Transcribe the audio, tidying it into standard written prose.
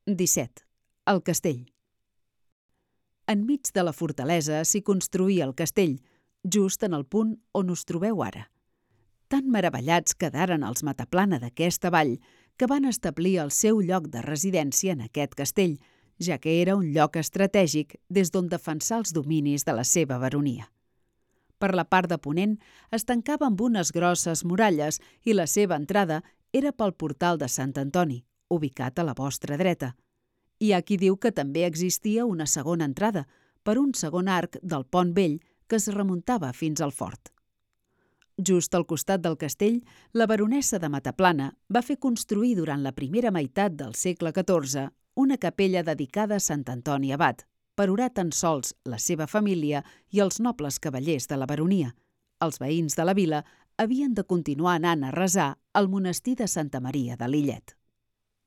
17. El castell. Enmig de la fortalesa s'hi construïa el castell, just en el punt on us trobeu ara. Tan meravellats quedaren els Mataplana d'aquesta vall que van establir el seu lloc de residència en aquest castell, ja que era un lloc estratègic des d'on defensar els dominis de la seva baronia. Per la part de ponent es tancava amb unes grosses muralles i la seva entrada era pel portal de Sant Antoni, ubicat a la vostra dreta. Hi ha qui diu que també existia una segona entrada, per un segon arc del pont vell que es remuntava fins al fort. Just al costat del castell, la baronessa de Mataplana va fer construir durant la primera meitat del segle XIV una capella dedicada a Sant Antoni Abat, per orar tan sols la seva família i els nobles cavallers de la baronia. Els veïns de la vila havien de continuar anant a resar al monestir de Santa Maria de Lillet.